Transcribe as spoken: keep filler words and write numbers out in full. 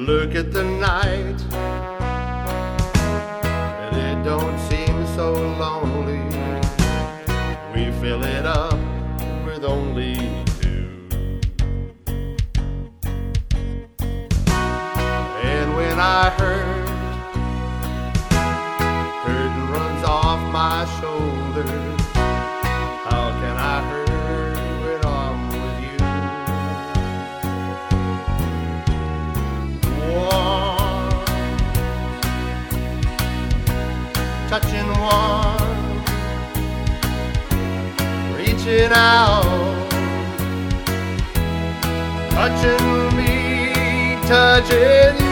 look at the night, and it don't seem so lonely. We fill it up with only two. And when I hurt, curtain runs off my shoulders. How can I hurt when I'm with you? One, touching one, reaching out, touching me, touching you.